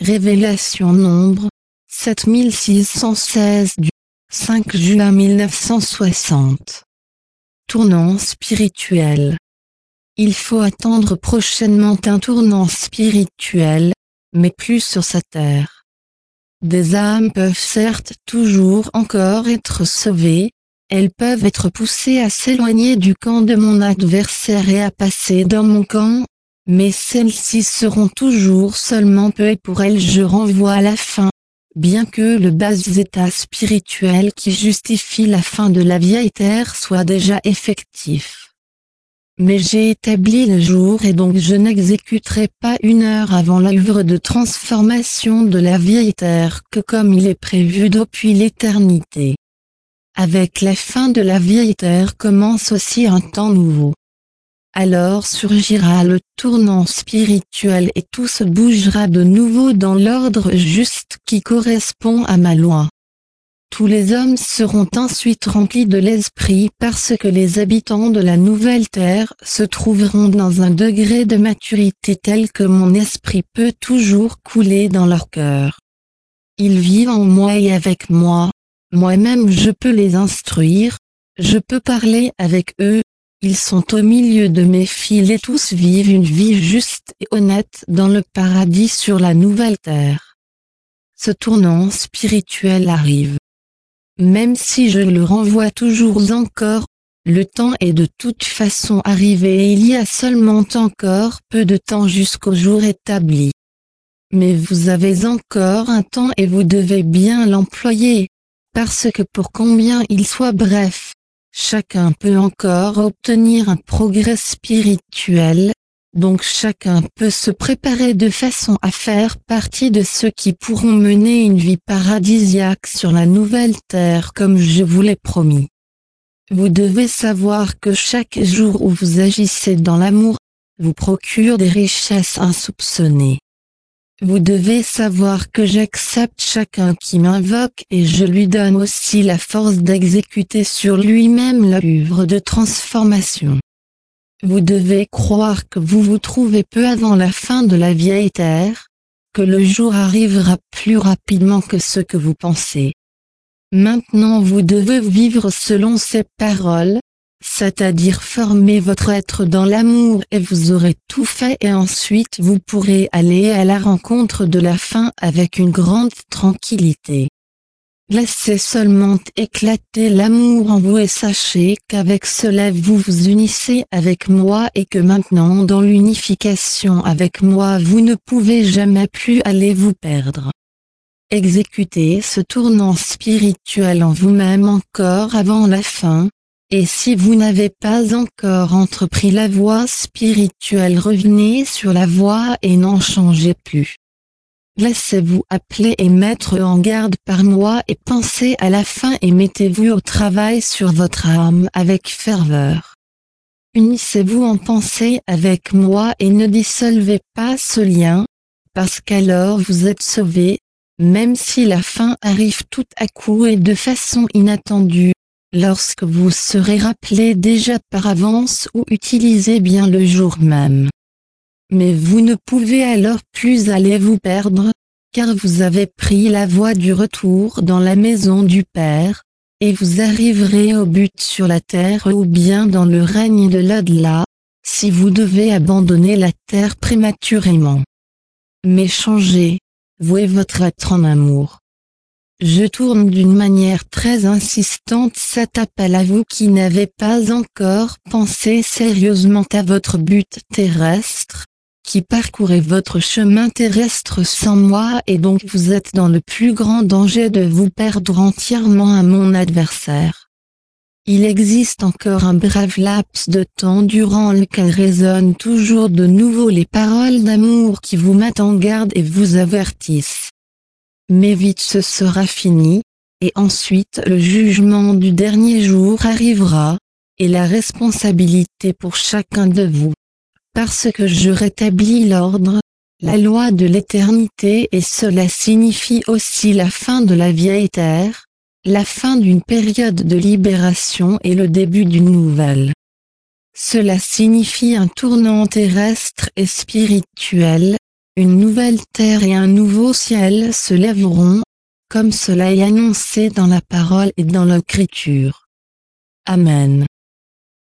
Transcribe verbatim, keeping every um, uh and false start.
Révélation nombre sept mille six cent seize du cinq juin mille neuf cent soixante. Tournant spirituel. Il faut attendre prochainement un tournant spirituel, mais plus sur sa terre. Des âmes peuvent certes toujours encore être sauvées, elles peuvent être poussées à s'éloigner du camp de mon adversaire et à passer dans mon camp, mais celles-ci seront toujours seulement peu et pour elles je renvoie à la fin, bien que le bas état spirituel qui justifie la fin de la vieille terre soit déjà effectif. Mais j'ai établi le jour et donc je n'exécuterai pas une heure avant l'œuvre de transformation de la vieille terre que comme il est prévu depuis l'éternité. Avec la fin de la vieille terre commence aussi un temps nouveau. Alors surgira le tournant spirituel et tout se bougera de nouveau dans l'ordre juste qui correspond à ma loi. Tous les hommes seront ensuite remplis de l'esprit parce que les habitants de la nouvelle terre se trouveront dans un degré de maturité tel que mon esprit peut toujours couler dans leur cœur. Ils vivent en moi et avec moi, moi-même je peux les instruire, je peux parler avec eux. Ils sont au milieu de mes fils et tous vivent une vie juste et honnête dans le paradis sur la nouvelle terre. Ce tournant spirituel arrive. Même si je le renvoie toujours encore, le temps est de toute façon arrivé et il y a seulement encore peu de temps jusqu'au jour établi. Mais vous avez encore un temps et vous devez bien l'employer, parce que pour combien il soit bref, chacun peut encore obtenir un progrès spirituel, donc chacun peut se préparer de façon à faire partie de ceux qui pourront mener une vie paradisiaque sur la nouvelle terre comme je vous l'ai promis. Vous devez savoir que chaque jour où vous agissez dans l'amour, vous procure des richesses insoupçonnées. Vous devez savoir que j'accepte chacun qui m'invoque et je lui donne aussi la force d'exécuter sur lui-même l'œuvre de transformation. Vous devez croire que vous vous trouvez peu avant la fin de la vieille terre, que le jour arrivera plus rapidement que ce que vous pensez. Maintenant vous devez vivre selon ces paroles, c'est-à-dire former votre être dans l'amour et vous aurez tout fait et ensuite vous pourrez aller à la rencontre de la fin avec une grande tranquillité. Laissez seulement éclater l'amour en vous et sachez qu'avec cela vous vous unissez avec moi et que maintenant dans l'unification avec moi vous ne pouvez jamais plus aller vous perdre. Exécutez ce tournant spirituel en vous-même encore avant la fin. Et si vous n'avez pas encore entrepris la voie spirituelle, revenez sur la voie et n'en changez plus. Laissez-vous appeler et mettre en garde par moi et pensez à la fin et mettez-vous au travail sur votre âme avec ferveur. Unissez-vous en pensée avec moi et ne dissolvez pas ce lien, parce qu'alors vous êtes sauvés, même si la fin arrive tout à coup et de façon inattendue. Lorsque vous serez rappelé déjà par avance ou utilisez bien le jour même. Mais vous ne pouvez alors plus aller vous perdre, car vous avez pris la voie du retour dans la maison du Père, et vous arriverez au but sur la terre ou bien dans le règne de l'au-delà, si vous devez abandonner la terre prématurément. Mais changez, vouez votre être en amour. Je tourne d'une manière très insistante cet appel à vous qui n'avez pas encore pensé sérieusement à votre but terrestre, qui parcourez votre chemin terrestre sans moi et donc vous êtes dans le plus grand danger de vous perdre entièrement à mon adversaire. Il existe encore un bref laps de temps durant lequel résonnent toujours de nouveau les paroles d'amour qui vous mettent en garde et vous avertissent. Mais vite ce sera fini, et ensuite le jugement du dernier jour arrivera, et la responsabilité pour chacun de vous. Parce que je rétablis l'ordre, la loi de l'éternité et cela signifie aussi la fin de la vieille terre, la fin d'une période de libération et le début d'une nouvelle. Cela signifie un tournant terrestre et spirituel, une nouvelle terre et un nouveau ciel se lèveront, comme cela est annoncé dans la parole et dans l'Écriture. Amen.